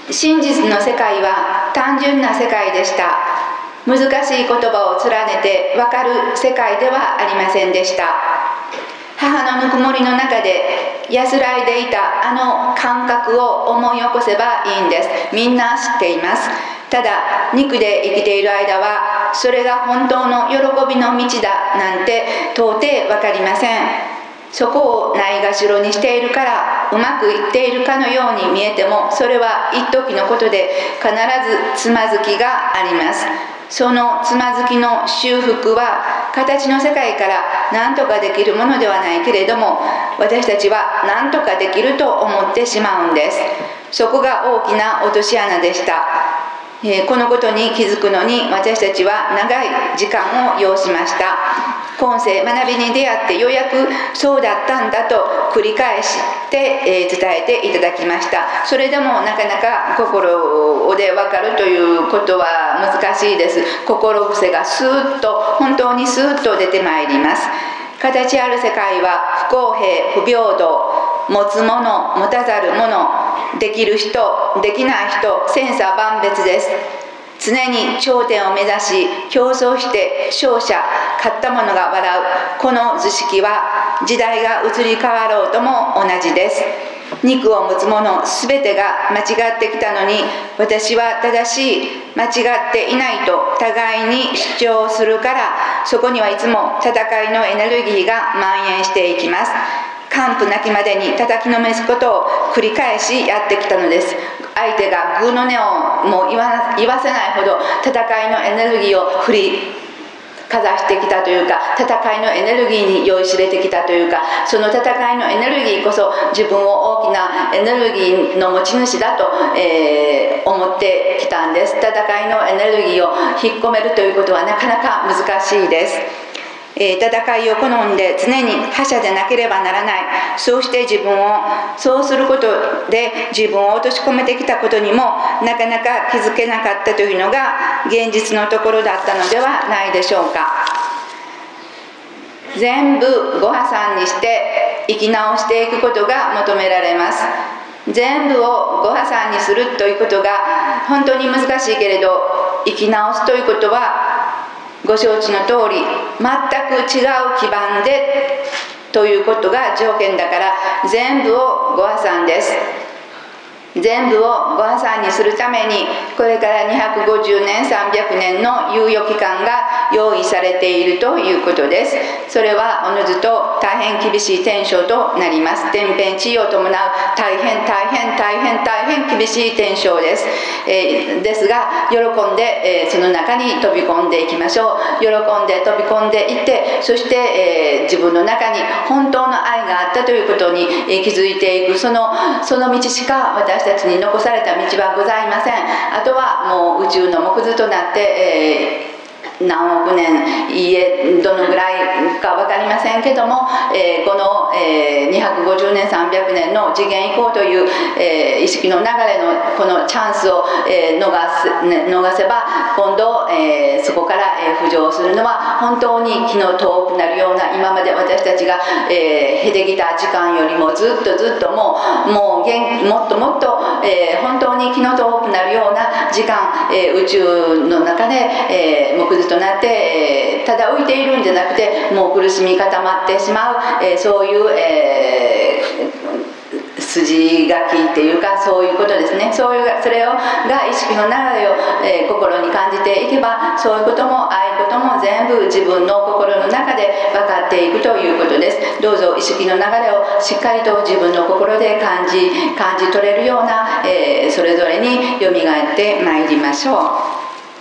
真実の世界は単純な世界でした。難しい言葉を連ねて分かる世界ではありませんでした。母のぬくもりの中で安らいでいたあの感覚を思い起こせばいいんです。みんな知っています。ただ肉で生きている間はそれが本当の喜びの道だなんて到底分かりません。そこをないがしろにしているからうまくいっているかのように見えても、それは一時のことで必ずつまずきがあります。そのつまずきの修復は形の世界から何とかできるものではないけれども、私たちは何とかできると思ってしまうんです。そこが大きな落とし穴でした。このことに気づくのに私たちは長い時間を要しました。今世学びに出会ってようやくそうだったんだと繰り返して伝えていただきました。それでもなかなか心で分かるということは難しいです。心癖がスーッと、本当にスーッと出てまいります。形ある世界は不公平、不平等、持つもの、持たざるもの、できる人、できない人、千差万別です。常に頂点を目指し競争して勝者、勝った者が笑うこの図式は時代が移り変わろうとも同じです。肉を持つ者全てが間違ってきたのに、私は正しい、間違っていないと互いに主張するから、そこにはいつも戦いのエネルギーが蔓延していきます。完膚なきまでに叩きのめすことを繰り返しやってきたのです。相手がグーの音をもう言わせないほど戦いのエネルギーを振りかざしてきたというか、戦いのエネルギーに酔いしれてきたというか、その戦いのエネルギーこそ自分を大きなエネルギーの持ち主だと、思ってきたんです。戦いのエネルギーを引っ込めるということはなかなか難しいです。戦いを好んで常に覇者でなければならない。そうしてそうすることで自分を落とし込めてきたことにもなかなか気づけなかったというのが現実のところだったのではないでしょうか。全部ご破産にして生き直していくことが求められます。全部をご破産にするということが本当に難しいけれど、生き直すということはご承知の通り全く違う基盤でということが条件だから、全部をご破産です。全部をご破産にするためにこれから250年300年の猶予期間が用意されているということです。それはおのずと大変厳しい天正となります。天変地異を伴う大変厳しい天正です。ですが喜んで、その中に飛び込んでいきましょう。喜んで飛び込んでいって、そして、自分の中に本当の愛があったということに、気づいていくその道しか私たちに残された道はございません。あとはもう宇宙の木図となって、何億年いいえどのぐらいか分かりませんけども、この、250年300年の次元移行という、意識の流れのこのチャンスを、逃せば今度、そこから、浮上するのは本当に気の遠くなるような、今まで私たちが、経てきた時間よりもずっともっともっと、本当に気の遠くなるような時間、宇宙の中で、木図となって、ただ浮いているんじゃなくてもう苦しみ固まってしまう、そういう、筋書きっていうかそういうことですね。それが意識の流れを、心に感じていけば、そういうこともああいうことも全部自分の心の中で分かっていくということです。どうぞ意識の流れをしっかりと自分の心で感じ取れるような、それぞれによみがえってまいりましょう。